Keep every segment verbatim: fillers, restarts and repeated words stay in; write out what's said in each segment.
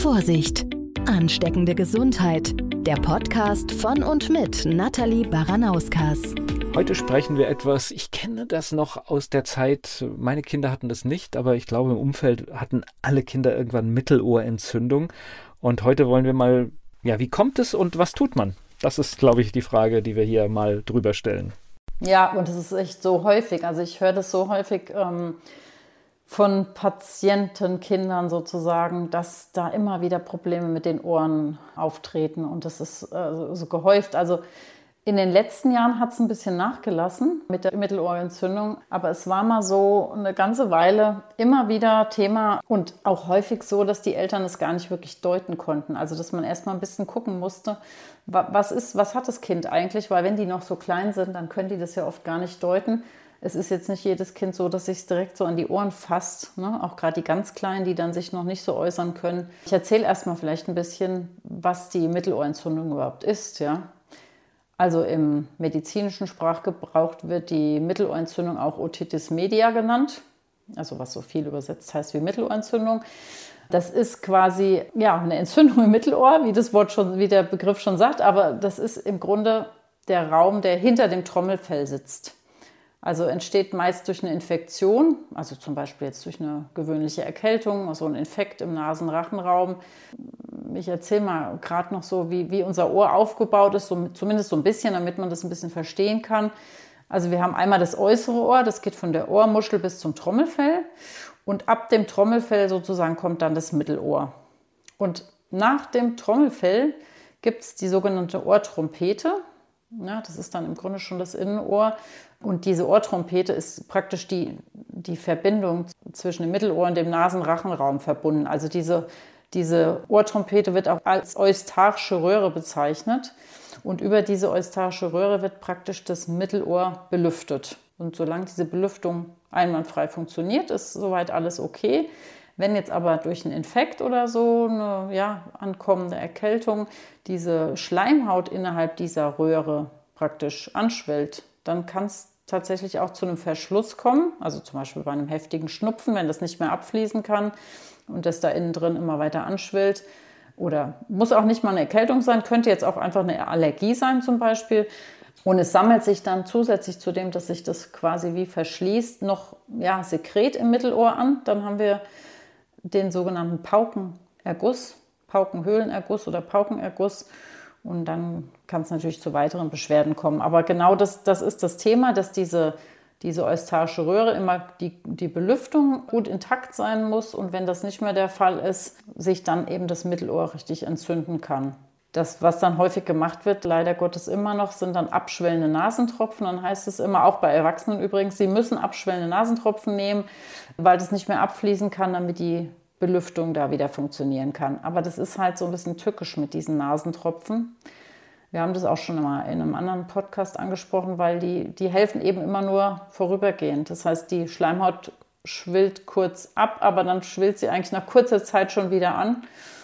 Vorsicht! Ansteckende Gesundheit. Der Podcast von und mit Nathalie Baranauskas. Heute sprechen wir etwas, ich kenne das noch aus der Zeit, meine Kinder hatten das nicht, aber ich glaube im Umfeld hatten alle Kinder irgendwann Mittelohrentzündung. Und heute wollen wir mal, ja, wie kommt es und was tut man? Das ist, glaube ich, die Frage, die wir hier mal drüber stellen. Ja, und es ist echt so häufig. Also ich höre das so häufig ähm, von Patientenkindern sozusagen, dass da immer wieder Probleme mit den Ohren auftreten. Und das ist äh, so gehäuft. Also in den letzten Jahren hat es ein bisschen nachgelassen mit der Mittelohrentzündung. Aber es war mal so eine ganze Weile immer wieder Thema und auch häufig so, dass die Eltern es gar nicht wirklich deuten konnten. Also dass man erst mal ein bisschen gucken musste, was ist, was hat das Kind eigentlich? Weil wenn die noch so klein sind, dann können die das ja oft gar nicht deuten. Es ist jetzt nicht jedes Kind so, dass sich es direkt so an die Ohren fasst, ne? Auch gerade die ganz Kleinen, die dann sich noch nicht so äußern können. Ich erzähle erstmal vielleicht ein bisschen, was die Mittelohrentzündung überhaupt ist. Ja? Also im medizinischen Sprachgebrauch wird die Mittelohrentzündung auch Otitis media genannt, also was so viel übersetzt heißt wie Mittelohrentzündung. Das ist quasi ja, eine Entzündung im Mittelohr, wie das Wort schon, wie der Begriff schon sagt, aber das ist im Grunde der Raum, der hinter dem Trommelfell sitzt. Also entsteht meist durch eine Infektion, also zum Beispiel jetzt durch eine gewöhnliche Erkältung, also ein Infekt im Nasen-Rachenraum. Ich erzähle mal gerade noch so, wie, wie unser Ohr aufgebaut ist, so, zumindest so ein bisschen, damit man das ein bisschen verstehen kann. Also wir haben einmal das äußere Ohr, das geht von der Ohrmuschel bis zum Trommelfell. Und ab dem Trommelfell sozusagen kommt dann das Mittelohr. Und nach dem Trommelfell gibt es die sogenannte Ohrtrompete. Ja, das ist dann im Grunde schon das Innenohr. Und diese Ohrtrompete ist praktisch die, die Verbindung zwischen dem Mittelohr und dem Nasen-Rachenraum verbunden. Also diese, diese Ohrtrompete wird auch als eustache Röhre bezeichnet. Und über diese eustache Röhre wird praktisch das Mittelohr belüftet. Und solange diese Belüftung einwandfrei funktioniert, ist soweit alles okay. Wenn jetzt aber durch einen Infekt oder so eine ja, ankommende Erkältung diese Schleimhaut innerhalb dieser Röhre praktisch anschwellt, dann kann es tatsächlich auch zu einem Verschluss kommen, also zum Beispiel bei einem heftigen Schnupfen, wenn das nicht mehr abfließen kann und das da innen drin immer weiter anschwillt. Oder muss auch nicht mal eine Erkältung sein, könnte jetzt auch einfach eine Allergie sein zum Beispiel. Und es sammelt sich dann zusätzlich zu dem, dass sich das quasi wie verschließt, noch ja, Sekret im Mittelohr an. Dann haben wir den sogenannten Paukenerguss, Paukenhöhlenerguss oder Paukenerguss. Und dann kann es natürlich zu weiteren Beschwerden kommen. Aber genau das, das ist das Thema, dass diese, diese eustache Röhre immer die, die Belüftung gut intakt sein muss. Und wenn das nicht mehr der Fall ist, sich dann eben das Mittelohr richtig entzünden kann. Das, was dann häufig gemacht wird, leider Gottes immer noch, sind dann abschwellende Nasentropfen. Dann heißt es immer, auch bei Erwachsenen übrigens, sie müssen abschwellende Nasentropfen nehmen, weil das nicht mehr abfließen kann, damit die Belüftung da wieder funktionieren kann. Aber das ist halt so ein bisschen tückisch mit diesen Nasentropfen. Wir haben das auch schon mal in einem anderen Podcast angesprochen, weil die, die helfen eben immer nur vorübergehend. Das heißt, die Schleimhaut schwillt kurz ab, aber dann schwillt sie eigentlich nach kurzer Zeit schon wieder an.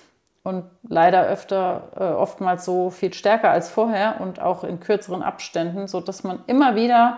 Und leider öfter, äh, oftmals so viel stärker als vorher und auch in kürzeren Abständen, sodass man immer wieder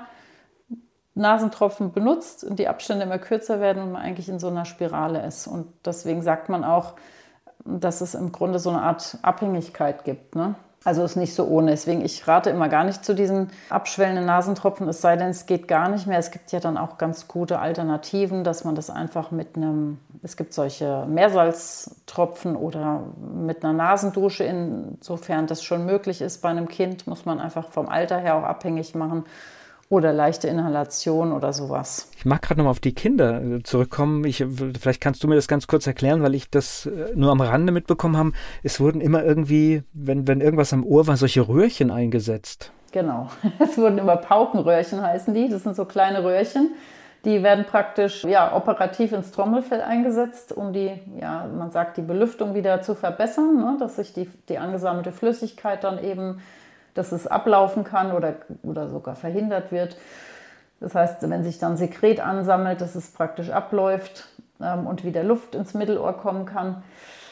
Nasentropfen benutzt und die Abstände immer kürzer werden und man eigentlich in so einer Spirale ist. Und deswegen sagt man auch, dass es im Grunde so eine Art Abhängigkeit gibt, ne? Also ist nicht so ohne. Deswegen, ich rate immer gar nicht zu diesen abschwellenden Nasentropfen, es sei denn, es geht gar nicht mehr. Es gibt ja dann auch ganz gute Alternativen, dass man das einfach mit einem, es gibt solche Meersalztropfen oder mit einer Nasendusche, insofern das schon möglich ist bei einem Kind, muss man einfach vom Alter her auch abhängig machen. Oder leichte Inhalation oder sowas. Ich mag gerade nochmal auf die Kinder zurückkommen. Ich, vielleicht kannst du mir das ganz kurz erklären, weil ich das nur am Rande mitbekommen habe. Es wurden immer irgendwie, wenn, wenn irgendwas am Ohr war, solche Röhrchen eingesetzt. Genau, es wurden immer Paukenröhrchen heißen die. Das sind so kleine Röhrchen. Die werden praktisch ja, operativ ins Trommelfell eingesetzt, um die, ja, man sagt, die Belüftung wieder zu verbessern, ne? Dass sich die, die angesammelte Flüssigkeit dann eben dass es ablaufen kann oder, oder sogar verhindert wird. Das heißt, wenn sich dann Sekret ansammelt, dass es praktisch abläuft ähm, und wieder Luft ins Mittelohr kommen kann.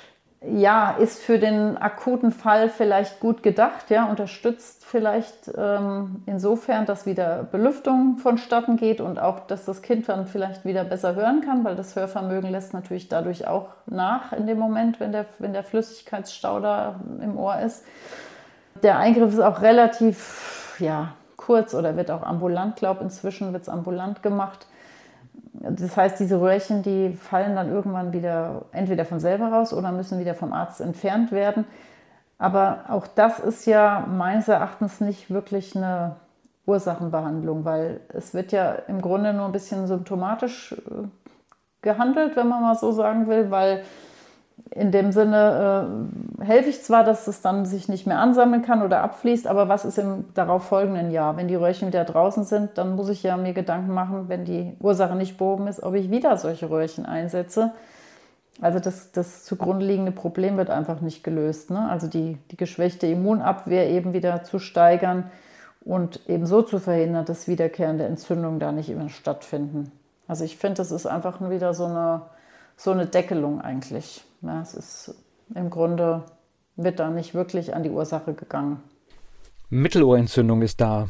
ja, ist für den akuten Fall vielleicht gut gedacht, ja, unterstützt vielleicht ähm, insofern, dass wieder Belüftung vonstatten geht und auch, dass das Kind dann vielleicht wieder besser hören kann, weil das Hörvermögen lässt natürlich dadurch auch nach in dem Moment, wenn der, wenn der Flüssigkeitsstau da im Ohr ist. Der Eingriff ist auch relativ, ja, kurz oder wird auch ambulant, glaube ich, inzwischen wird es ambulant gemacht. Das heißt, diese Röhrchen, die fallen dann irgendwann wieder entweder von selber raus oder müssen wieder vom Arzt entfernt werden. Aber auch das ist ja meines Erachtens nicht wirklich eine Ursachenbehandlung, weil es wird ja im Grunde nur ein bisschen symptomatisch gehandelt, wenn man mal so sagen will, weil in dem Sinne äh, helfe ich zwar, dass es dann sich nicht mehr ansammeln kann oder abfließt, aber was ist im darauf folgenden Jahr? Wenn die Röhrchen wieder draußen sind, dann muss ich ja mir Gedanken machen, wenn die Ursache nicht behoben ist, ob ich wieder solche Röhrchen einsetze. Also das, das zugrunde liegende Problem wird einfach nicht gelöst, ne? Also die, die geschwächte Immunabwehr eben wieder zu steigern und eben so zu verhindern, dass wiederkehrende Entzündungen da nicht immer stattfinden. Also ich finde, das ist einfach wieder so eine, so eine Deckelung eigentlich. Ja, es ist im Grunde, wird da nicht wirklich an die Ursache gegangen. Mittelohrentzündung ist da.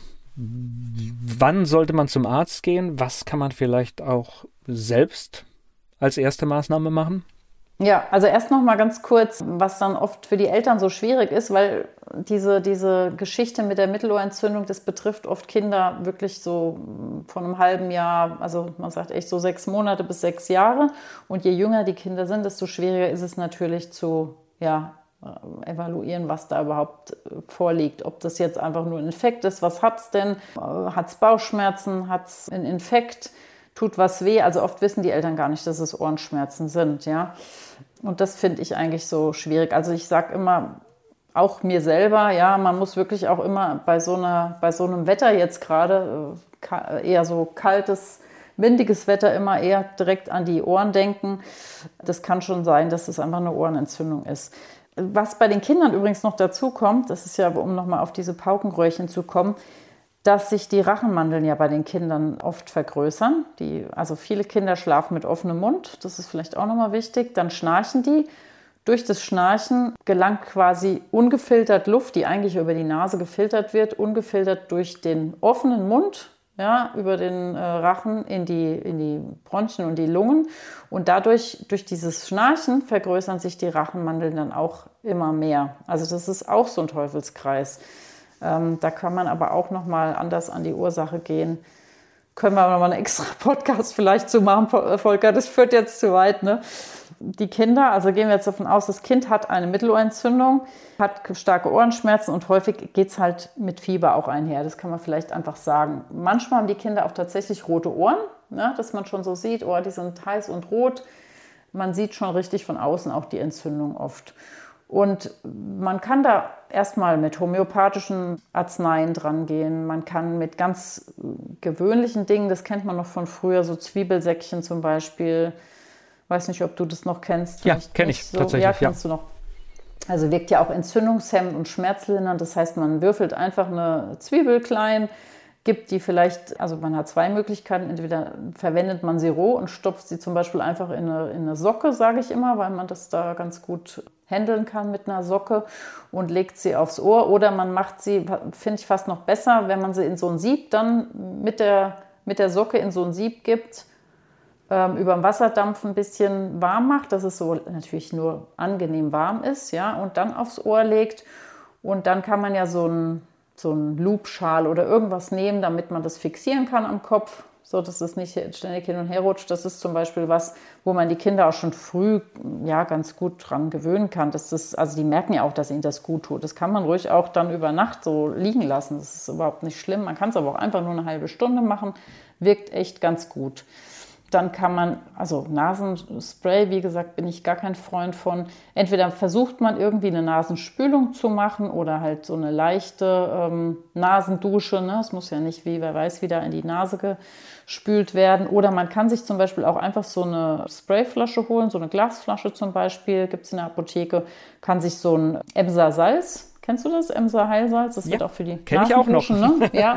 Wann sollte man zum Arzt gehen? Was kann man vielleicht auch selbst als erste Maßnahme machen? Ja, also erst noch mal ganz kurz, was dann oft für die Eltern so schwierig ist, weil diese, diese Geschichte mit der Mittelohrentzündung, das betrifft oft Kinder wirklich so von einem halben Jahr, also man sagt echt so sechs Monate bis sechs Jahre. Und je jünger die Kinder sind, desto schwieriger ist es natürlich zu ja, evaluieren, was da überhaupt vorliegt. Ob das jetzt einfach nur ein Infekt ist, was hat es denn? Hat es Bauchschmerzen? Hat es einen Infekt? Tut was weh? Also oft wissen die Eltern gar nicht, dass es Ohrenschmerzen sind, ja. Und das finde ich eigentlich so schwierig. Also ich sage immer, auch mir selber, ja, man muss wirklich auch immer bei so einer, bei so einem Wetter jetzt gerade, eher so kaltes, windiges Wetter, immer eher direkt an die Ohren denken. Das kann schon sein, dass es einfach eine Ohrenentzündung ist. Was bei den Kindern übrigens noch dazu kommt, das ist ja, um nochmal auf diese Paukenröhrchen zu kommen, dass sich die Rachenmandeln ja bei den Kindern oft vergrößern. Die, also viele Kinder schlafen mit offenem Mund, das ist vielleicht auch nochmal wichtig. Dann schnarchen die. Durch das Schnarchen gelangt quasi ungefiltert Luft, die eigentlich über die Nase gefiltert wird, ungefiltert durch den offenen Mund, ja, über den äh, Rachen in die, in die Bronchien und die Lungen. Und dadurch, durch dieses Schnarchen, vergrößern sich die Rachenmandeln dann auch immer mehr. Also das ist auch so ein Teufelskreis. Ähm, da kann man aber auch nochmal anders an die Ursache gehen. Können wir nochmal einen extra Podcast vielleicht zu machen, Volker, das führt jetzt zu weit, ne? Die Kinder, also gehen wir jetzt davon aus, das Kind hat eine Mittelohrentzündung, hat starke Ohrenschmerzen und häufig geht es halt mit Fieber auch einher. Das kann man vielleicht einfach sagen. Manchmal haben die Kinder auch tatsächlich rote Ohren, ne? Dass man schon so sieht, oh, die sind heiß und rot. Man sieht schon richtig von außen auch die Entzündung oft. Und man kann da erstmal mit homöopathischen Arzneien dran gehen. Man kann mit ganz gewöhnlichen Dingen, das kennt man noch von früher, so Zwiebelsäckchen zum Beispiel. Weiß nicht, ob du das noch kennst. Ja, kenne ich so, tatsächlich. Ja, kennst ja. du noch. Also wirkt ja auch entzündungshemmend und schmerzlindernd. Das heißt, man würfelt einfach eine Zwiebel klein, gibt die vielleicht, also man hat zwei Möglichkeiten. Entweder verwendet man sie roh und stopft sie zum Beispiel einfach in eine, in eine Socke, sage ich immer, weil man das da ganz gut handeln kann mit einer Socke und legt sie aufs Ohr. Oder man macht sie, finde ich fast noch besser, wenn man sie in so ein Sieb dann mit der, mit der Socke in so ein Sieb gibt, ähm, über den Wasserdampf ein bisschen warm macht, dass es so natürlich nur angenehm warm ist, ja, und dann aufs Ohr legt. Und dann kann man ja so ein so einen Loopschal oder irgendwas nehmen, damit man das fixieren kann am Kopf, so dass es nicht ständig hin und her rutscht. Das ist zum Beispiel was, wo man die Kinder auch schon früh ja, ganz gut dran gewöhnen kann. Das ist, also die merken ja auch, dass ihnen das gut tut. Das kann man ruhig auch dann über Nacht so liegen lassen. Das ist überhaupt nicht schlimm. Man kann es aber auch einfach nur eine halbe Stunde machen. Wirkt echt ganz gut. Dann kann man, also Nasenspray, wie gesagt, bin ich gar kein Freund von. Entweder versucht man irgendwie eine Nasenspülung zu machen oder halt so eine leichte ähm, Nasendusche. Ne? Es muss ja nicht, wie wer weiß, wieder in die Nase gespült werden. Oder man kann sich zum Beispiel auch einfach so eine Sprayflasche holen, so eine Glasflasche zum Beispiel, gibt es in der Apotheke, kann sich so ein Emser Salz, kennst du das, Emser Heilsalz? Das ja, wird auch für die kenn ich auch noch. Ne? Ja,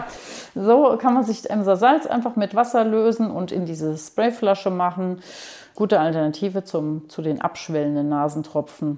so kann man sich Emser Salz einfach mit Wasser lösen und in diese Sprayflasche machen. Gute Alternative zum, zu den abschwellenden Nasentropfen.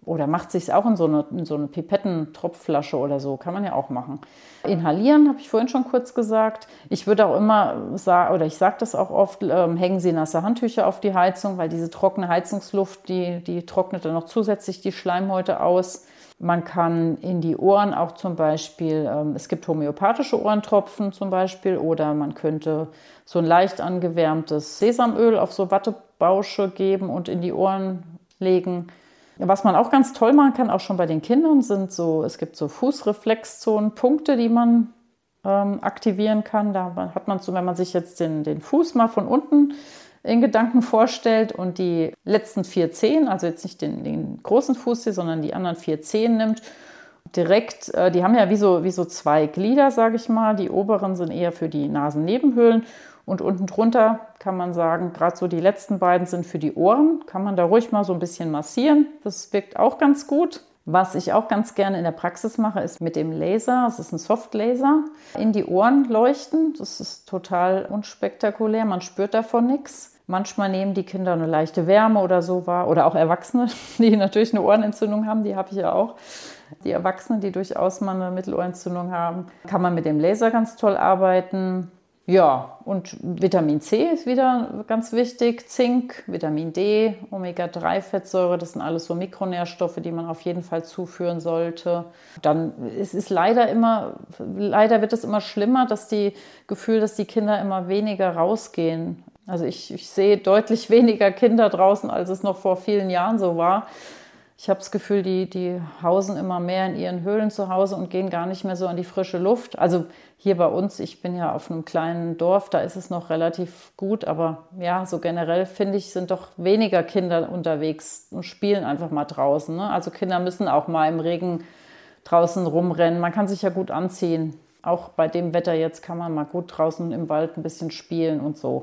oder macht sich es auch in so eine, in so eine Pipettentropfflasche oder so, kann man ja auch machen. Inhalieren, habe ich vorhin schon kurz gesagt. Ich würde auch immer sagen, oder ich sage das auch oft, ähm, hängen Sie nasse Handtücher auf die Heizung, weil diese trockene Heizungsluft, die, die trocknet dann noch zusätzlich die Schleimhäute aus. Man kann in die Ohren auch zum Beispiel, ähm, es gibt homöopathische Ohrentropfen zum Beispiel, oder man könnte so ein leicht angewärmtes Sesamöl auf so Wattebausche geben und in die Ohren legen. Was man auch ganz toll machen kann, auch schon bei den Kindern, sind so, es gibt so Fußreflexzonen, Punkte, die man ähm, aktivieren kann. Da hat man so, wenn man sich jetzt den, den Fuß mal von unten in Gedanken vorstellt und die letzten vier Zehen, also jetzt nicht den, den großen Fuß hier, sondern die anderen vier Zehen nimmt, direkt, äh, die haben ja wie so, wie so zwei Glieder, sage ich mal. Die oberen sind eher für die Nasennebenhöhlen und unten drunter kann man sagen, gerade so die letzten beiden sind für die Ohren. Kann man da ruhig mal so ein bisschen massieren. Das wirkt auch ganz gut. Was ich auch ganz gerne in der Praxis mache, ist mit dem Laser, das ist ein Softlaser, in die Ohren leuchten. Das ist total unspektakulär, man spürt davon nichts. Manchmal nehmen die Kinder eine leichte Wärme oder so wahr, oder auch Erwachsene, die natürlich eine Ohrenentzündung haben, die habe ich ja auch. Die Erwachsenen, die durchaus mal eine Mittelohrentzündung haben, kann man mit dem Laser ganz toll arbeiten. Ja, und Vitamin C ist wieder ganz wichtig, Zink, Vitamin D, Omega drei Fettsäure, das sind alles so Mikronährstoffe, die man auf jeden Fall zuführen sollte. Dann es ist leider immer, leider wird es immer schlimmer, dass die Gefühl, dass die Kinder immer weniger rausgehen. Also ich, ich sehe deutlich weniger Kinder draußen, als es noch vor vielen Jahren so war. Ich habe das Gefühl, die, die hausen immer mehr in ihren Höhlen zu Hause und gehen gar nicht mehr so an die frische Luft. Also hier bei uns, ich bin ja auf einem kleinen Dorf, da ist es noch relativ gut. Aber ja, so generell finde ich, sind doch weniger Kinder unterwegs und spielen einfach mal draußen. Ne? Also Kinder müssen auch mal im Regen draußen rumrennen. Man kann sich ja gut anziehen. Auch bei dem Wetter jetzt kann man mal gut draußen im Wald ein bisschen spielen und so.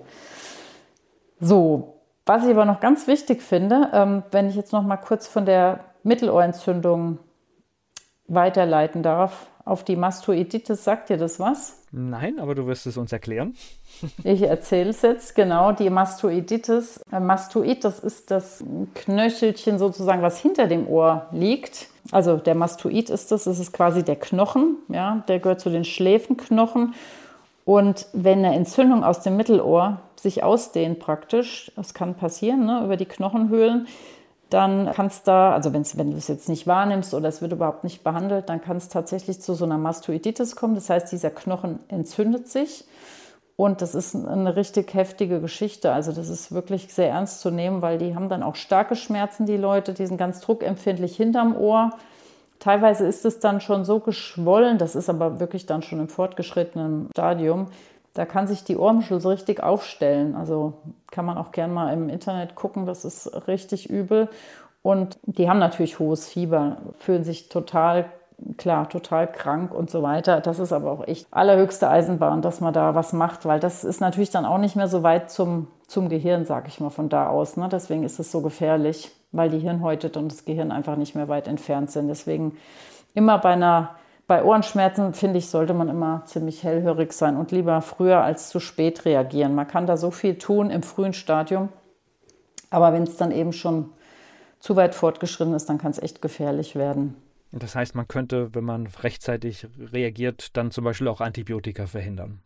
So. Was ich aber noch ganz wichtig finde, ähm, wenn ich jetzt noch mal kurz von der Mittelohrentzündung weiterleiten darf, auf die Mastoiditis, sagt dir das was? Nein, aber du wirst es uns erklären. Ich erzähle es jetzt, genau, die Mastoiditis. Äh, Mastoid, das ist das Knöchelchen sozusagen, was hinter dem Ohr liegt. Also der Mastoid ist das, das ist quasi der Knochen, ja, der gehört zu den Schläfenknochen. Und wenn eine Entzündung aus dem Mittelohr sich ausdehnt praktisch, das kann passieren, ne, über die Knochenhöhlen, dann kann es da, also wenn's, wenn du es jetzt nicht wahrnimmst oder es wird überhaupt nicht behandelt, dann kann es tatsächlich zu so einer Mastoiditis kommen. Das heißt, dieser Knochen entzündet sich und das ist eine richtig heftige Geschichte. Also das ist wirklich sehr ernst zu nehmen, weil die haben dann auch starke Schmerzen, die Leute, die sind ganz druckempfindlich hinterm Ohr. Teilweise ist es dann schon so geschwollen, das ist aber wirklich dann schon im fortgeschrittenen Stadium, da kann sich die Ohrmuschel so richtig aufstellen. Also kann man auch gerne mal im Internet gucken, das ist richtig übel. Und die haben natürlich hohes Fieber, fühlen sich total, klar, total krank und so weiter. Das ist aber auch echt allerhöchste Eisenbahn, dass man da was macht, weil das ist natürlich dann auch nicht mehr so weit zum, zum Gehirn, sag ich mal, von da aus. Ne? Deswegen ist es so gefährlich, weil die Hirnhäute und das Gehirn einfach nicht mehr weit entfernt sind. Deswegen immer bei einer Bei Ohrenschmerzen, finde ich, sollte man immer ziemlich hellhörig sein und lieber früher als zu spät reagieren. Man kann da so viel tun im frühen Stadium, aber wenn es dann eben schon zu weit fortgeschritten ist, dann kann es echt gefährlich werden. Das heißt, man könnte, wenn man rechtzeitig reagiert, dann zum Beispiel auch Antibiotika verhindern.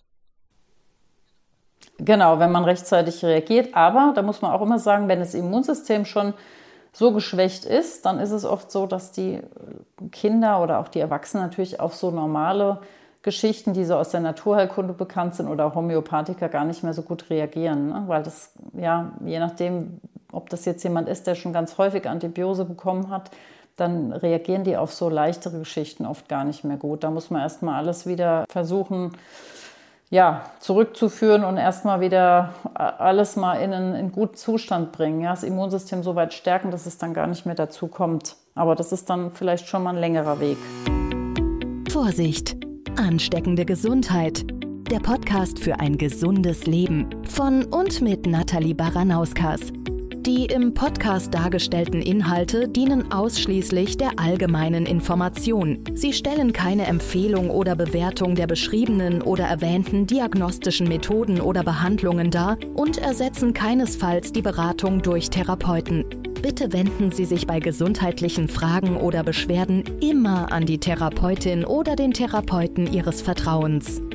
Genau, wenn man rechtzeitig reagiert. Aber da muss man auch immer sagen, wenn das Immunsystem schon so geschwächt ist, dann ist es oft so, dass die Kinder oder auch die Erwachsenen natürlich auf so normale Geschichten, die so aus der Naturheilkunde bekannt sind oder Homöopathika gar nicht mehr so gut reagieren. Ne? Weil das, ja, je nachdem, ob das jetzt jemand ist, der schon ganz häufig Antibiose bekommen hat, dann reagieren die auf so leichtere Geschichten oft gar nicht mehr gut. Da muss man erstmal alles wieder versuchen, ja, zurückzuführen und erstmal wieder alles mal in einen, in einen guten Zustand bringen. Ja, das Immunsystem so weit stärken, dass es dann gar nicht mehr dazu kommt. Aber das ist dann vielleicht schon mal ein längerer Weg. Vorsicht! Ansteckende Gesundheit. Der Podcast für ein gesundes Leben von und mit Nathalie Baranauskas. Die im Podcast dargestellten Inhalte dienen ausschließlich der allgemeinen Information. Sie stellen keine Empfehlung oder Bewertung der beschriebenen oder erwähnten diagnostischen Methoden oder Behandlungen dar und ersetzen keinesfalls die Beratung durch Therapeuten. Bitte wenden Sie sich bei gesundheitlichen Fragen oder Beschwerden immer an die Therapeutin oder den Therapeuten Ihres Vertrauens.